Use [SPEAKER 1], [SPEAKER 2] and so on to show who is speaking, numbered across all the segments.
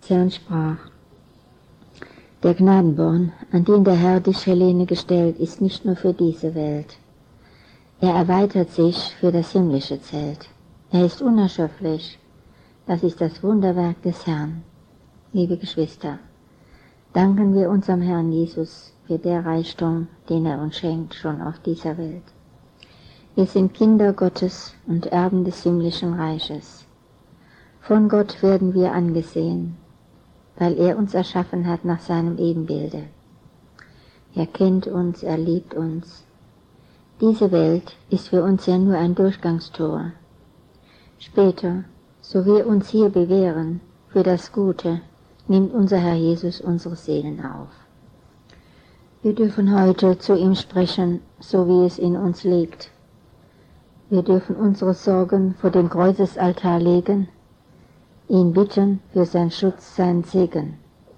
[SPEAKER 1] des Herrn sprach: Der Gnadenborn, an den der Herr dich, Helene, gestellt, ist nicht nur für diese Welt. Er erweitert sich für das himmlische Zelt. Er ist unerschöpflich. Das ist das Wunderwerk des Herrn. Liebe Geschwister, danken wir unserem Herrn Jesus für den Reichtum, den er uns schenkt, schon auf dieser Welt. Wir sind Kinder Gottes und Erben des himmlischen Reiches. Von Gott werden wir angesehen, weil er uns erschaffen hat nach seinem Ebenbilde. Er kennt uns, er liebt uns. Diese Welt ist für uns ja nur ein Durchgangstor. Später, so wir uns hier bewähren für das Gute, nimmt unser Herr Jesus unsere Seelen auf. Wir dürfen heute zu ihm sprechen, so wie es in uns liegt. Wir dürfen unsere Sorgen vor den Kreuzesaltar legen, ihn bitten für seinen Schutz, seinen Segen.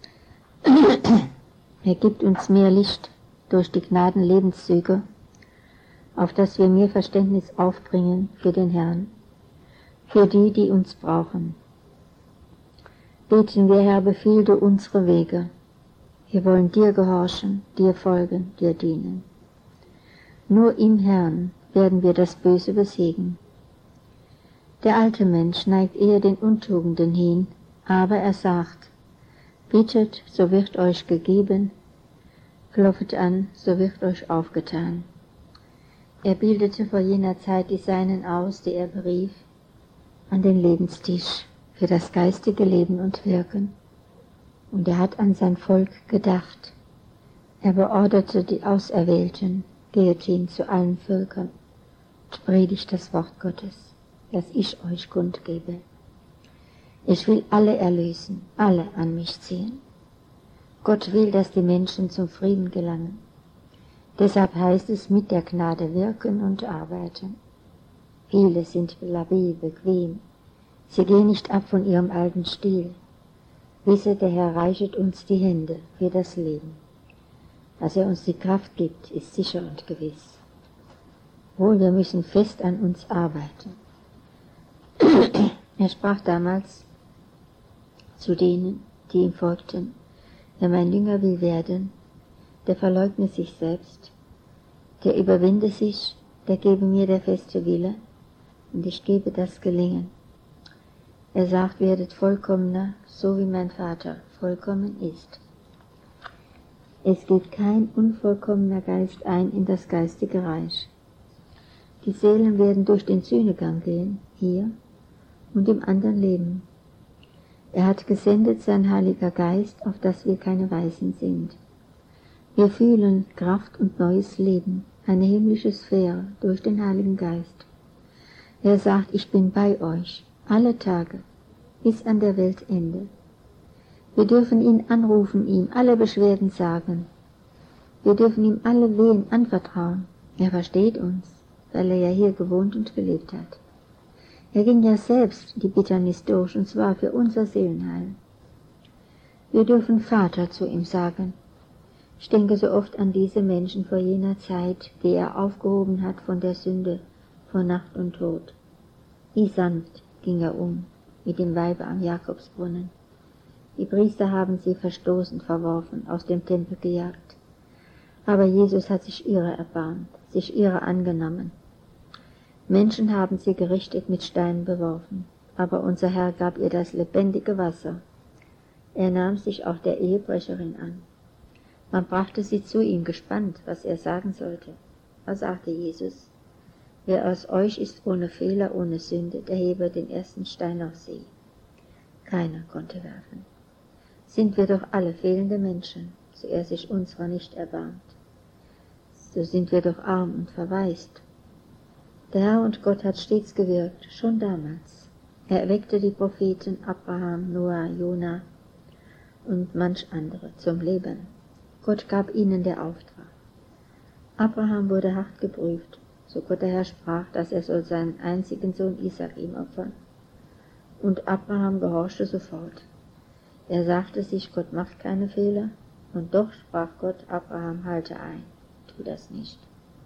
[SPEAKER 1] Er gibt uns mehr Licht durch die Gnadenlebenszüge, auf dass wir mehr Verständnis aufbringen für den Herrn, für die, die uns brauchen. Beten wir, Herr, befiehl du unsere Wege. Wir wollen dir gehorchen, dir folgen, dir dienen. Nur im Herrn werden wir das Böse besiegen. Der alte Mensch neigt eher den Untugenden hin, aber er sagt: Bittet, so wird euch gegeben, klopfet an, so wird euch aufgetan. Er bildete vor jener Zeit die Seinen aus, die er berief, an den Lebenstisch für das geistige Leben und Wirken. Und er hat an sein Volk gedacht. Er beorderte die Auserwählten: Geht hin zu allen Völkern und predigt das Wort Gottes, das ich euch kundgebe. Ich will alle erlösen, alle an mich ziehen. Gott will, dass die Menschen zum Frieden gelangen. Deshalb heißt es, mit der Gnade wirken und arbeiten. Viele sind labil, bequem. Sie gehen nicht ab von ihrem alten Stil. Wisse, der Herr reichet uns die Hände für das Leben. Dass er uns die Kraft gibt, ist sicher und gewiss. Wohl, wir müssen fest an uns arbeiten. Er sprach damals zu denen, die ihm folgten: Wer mein Jünger will werden, der verleugne sich selbst, der überwinde sich, der gebe mir der feste Wille, und ich gebe das Gelingen. Er sagt, werdet vollkommener, so wie mein Vater vollkommen ist. Es geht kein unvollkommener Geist ein in das geistige Reich. Die Seelen werden durch den Sühnegang gehen, hier und im anderen Leben. Er hat gesendet sein Heiliger Geist, auf dass wir keine Weisen sind. Wir fühlen Kraft und neues Leben, eine himmlische Sphäre durch den Heiligen Geist. Er sagt, ich bin bei euch, alle Tage, bis an der Weltende. Wir dürfen ihn anrufen, ihm alle Beschwerden sagen. Wir dürfen ihm alle Wehen anvertrauen. Er versteht uns, weil er ja hier gewohnt und gelebt hat. Er ging ja selbst die Bitternis durch, und zwar für unser Seelenheil. Wir dürfen Vater zu ihm sagen. Ich denke so oft an diese Menschen vor jener Zeit, die er aufgehoben hat von der Sünde, von Nacht und Tod. Wie sanft ging er um mit dem Weibe am Jakobsbrunnen. Die Priester haben sie verstoßen, verworfen, aus dem Tempel gejagt. Aber Jesus hat sich ihrer erbarmt, sich ihrer angenommen. Menschen haben sie gerichtet mit Steinen beworfen, aber unser Herr gab ihr das lebendige Wasser. Er nahm sich auch der Ehebrecherin an. Man brachte sie zu ihm, gespannt, was er sagen sollte. Da sagte Jesus: Wer aus euch ist ohne Fehler, ohne Sünde, der hebe den ersten Stein auf sie. Keiner konnte werfen. Sind wir doch alle fehlende Menschen, so er sich unserer nicht erbarmt. So sind wir doch arm und verwaist. Der Herr und Gott hat stets gewirkt, schon damals. Er erweckte die Propheten Abraham, Noah, Jona und manch andere zum Leben. Gott gab ihnen der Auftrag. Abraham wurde hart geprüft, so Gott der Herr sprach, dass er soll seinen einzigen Sohn Isaak ihm opfern. Und Abraham gehorchte sofort. Er sagte sich, Gott macht keine Fehler, und doch sprach Gott, Abraham, halte ein, tu das nicht.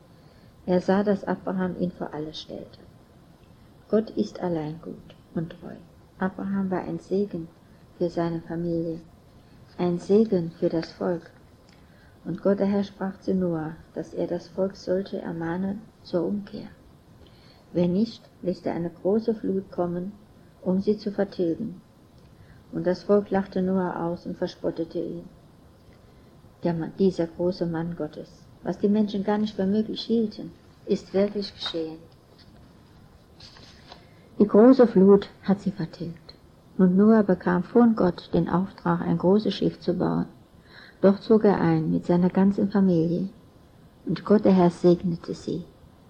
[SPEAKER 1] Er sah, dass Abraham ihn vor alles stellte. Gott ist allein gut und treu. Abraham war ein Segen für seine Familie, ein Segen für das Volk. Und Gott der Herr sprach zu Noah, dass er das Volk sollte ermahnen zur Umkehr. Wenn nicht, lässt er eine große Flut kommen, um sie zu vertilgen. Und das Volk lachte Noah aus und verspottete ihn. Dieser große Mann Gottes, was die Menschen gar nicht für möglich hielten, ist wirklich geschehen. Die große Flut hat sie vertilgt. Und Noah bekam von Gott den Auftrag, ein großes Schiff zu bauen. Dort zog er ein mit seiner ganzen Familie. Und Gott der Herr segnete sie.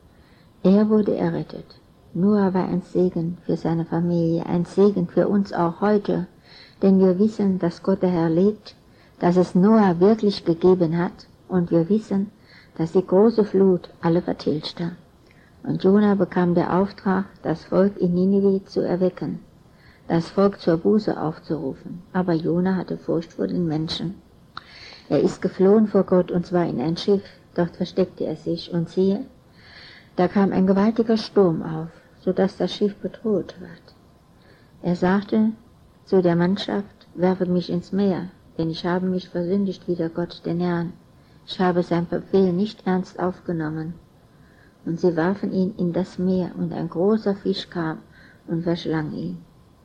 [SPEAKER 1] Er wurde errettet. Noah war ein Segen für seine Familie, ein Segen für uns auch heute, denn wir wissen, dass Gott der Herr lebt, dass es Noah wirklich gegeben hat, und wir wissen, dass die große Flut alle vertilgte. Und Jona bekam der Auftrag, das Volk in Ninive zu erwecken, das Volk zur Buße aufzurufen. Aber Jona hatte Furcht vor den Menschen. Er ist geflohen vor Gott, und zwar in ein Schiff. Dort versteckte er sich, und siehe, da kam ein gewaltiger Sturm auf, so dass das Schiff bedroht ward. Er sagte zu der Mannschaft, werfet mich ins Meer, denn ich habe mich versündigt wider Gott, den Herrn. Ich habe sein Befehl nicht ernst aufgenommen. Und sie warfen ihn in das Meer, und ein großer Fisch kam und verschlang ihn.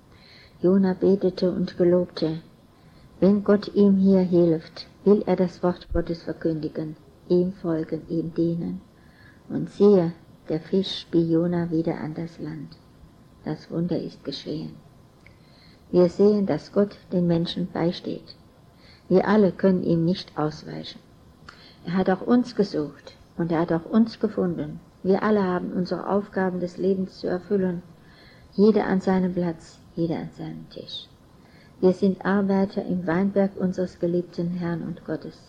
[SPEAKER 1] Jona betete und gelobte, wenn Gott ihm hier hilft, will er das Wort Gottes verkündigen, ihm folgen, ihm dienen. Und siehe, der Fisch spie Jona wieder an das Land. Das Wunder ist geschehen. Wir sehen, dass Gott den Menschen beisteht. Wir alle können ihm nicht ausweichen. Er hat auch uns gesucht und er hat auch uns gefunden. Wir alle haben unsere Aufgaben des Lebens zu erfüllen. Jeder an seinem Platz, jeder an seinem Tisch. Wir sind Arbeiter im Weinberg unseres geliebten Herrn und Gottes.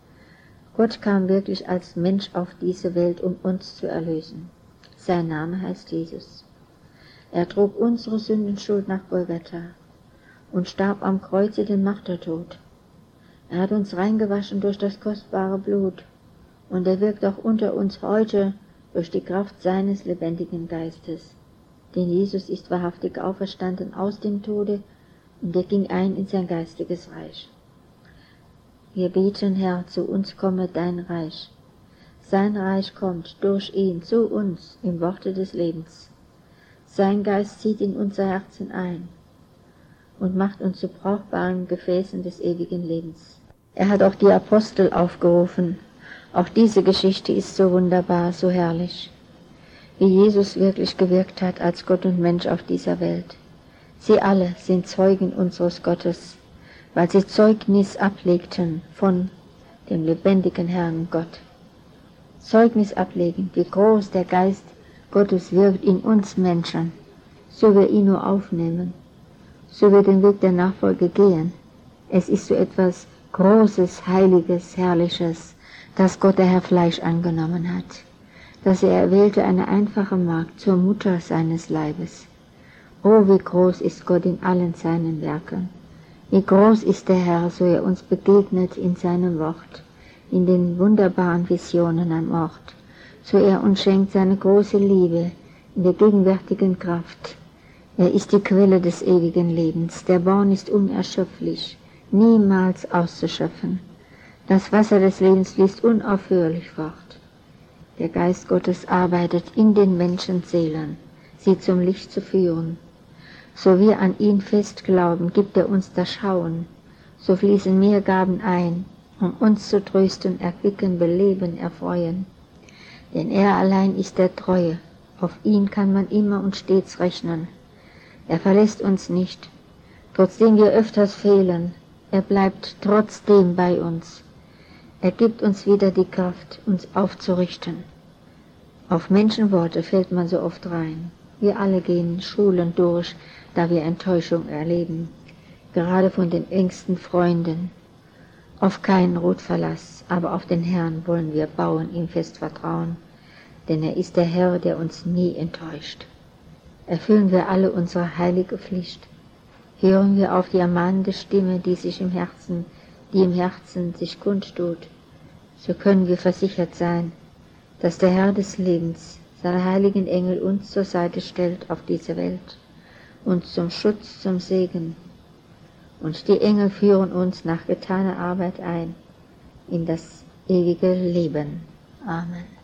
[SPEAKER 1] Gott kam wirklich als Mensch auf diese Welt, um uns zu erlösen. Sein Name heißt Jesus. Er trug unsere Sündenschuld nach Golgatha und starb am Kreuze den Martertod. Er hat uns reingewaschen durch das kostbare Blut, und er wirkt auch unter uns heute durch die Kraft seines lebendigen Geistes. Denn Jesus ist wahrhaftig auferstanden aus dem Tode, und er ging ein in sein geistiges Reich. Wir beten, Herr, zu uns komme dein Reich. Sein Reich kommt durch ihn zu uns im Worte des Lebens. Sein Geist zieht in unser Herzen ein und macht uns zu brauchbaren Gefäßen des ewigen Lebens. Er hat auch die Apostel aufgerufen. Auch diese Geschichte ist so wunderbar, so herrlich, wie Jesus wirklich gewirkt hat als Gott und Mensch auf dieser Welt. Sie alle sind Zeugen unseres Gottes, weil sie Zeugnis ablegten von dem lebendigen Herrn Gott. Zeugnis ablegen, wie groß der Geist Gottes wirkt in uns Menschen, so wir ihn nur aufnehmen, so wir den Weg der Nachfolge gehen. Es ist so etwas Großes, Heiliges, Herrliches, dass Gott der Herr Fleisch angenommen hat, dass er erwählte eine einfache Magd zur Mutter seines Leibes. Oh, wie groß ist Gott in allen seinen Werken. Wie groß ist der Herr, so er uns begegnet in seinem Wort, in den wunderbaren Visionen am Ort, so er uns schenkt seine große Liebe in der gegenwärtigen Kraft. Er ist die Quelle des ewigen Lebens, der Born ist unerschöpflich, niemals auszuschöpfen. Das Wasser des Lebens fließt unaufhörlich fort. Der Geist Gottes arbeitet in den Menschenseelen, sie zum Licht zu führen. So wir an ihn fest glauben, gibt er uns das Schauen. So fließen mehr Gaben ein, um uns zu trösten, erquicken, beleben, erfreuen. Denn er allein ist der Treue, auf ihn kann man immer und stets rechnen. Er verlässt uns nicht, trotzdem wir öfters fehlen. Er bleibt trotzdem bei uns. Er gibt uns wieder die Kraft, uns aufzurichten. Auf Menschenworte fällt man so oft rein. Wir alle gehen Schulen durch, da wir Enttäuschung erleben, gerade von den engsten Freunden. Auf keinen Rotverlass, aber auf den Herrn wollen wir bauen, ihm fest vertrauen, denn er ist der Herr, der uns nie enttäuscht. Erfüllen wir alle unsere heilige Pflicht. Hören wir auf die ermahnende Stimme, die im Herzen sich kundtut, so können wir versichert sein, dass der Herr des Lebens seine heiligen Engel uns zur Seite stellt auf diese Welt, uns zum Schutz, zum Segen und die Engel führen uns nach getaner Arbeit ein in das ewige Leben. Amen.